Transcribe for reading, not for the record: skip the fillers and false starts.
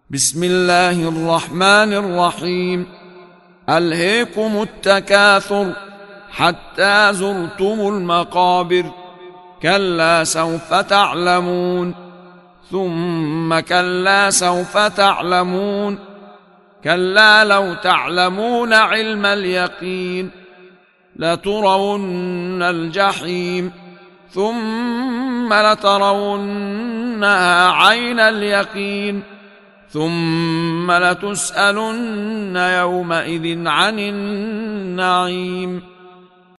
بسم الله الرحمن الرحيم. ألهيكم التكاثر حتى زرتم المقابر، كلا سوف تعلمون، ثم كلا سوف تعلمون، كلا لو تعلمون علم اليقين لترون الجحيم ثم لترونها عين اليقين ثم لتسألن يومئذ عن النعيم.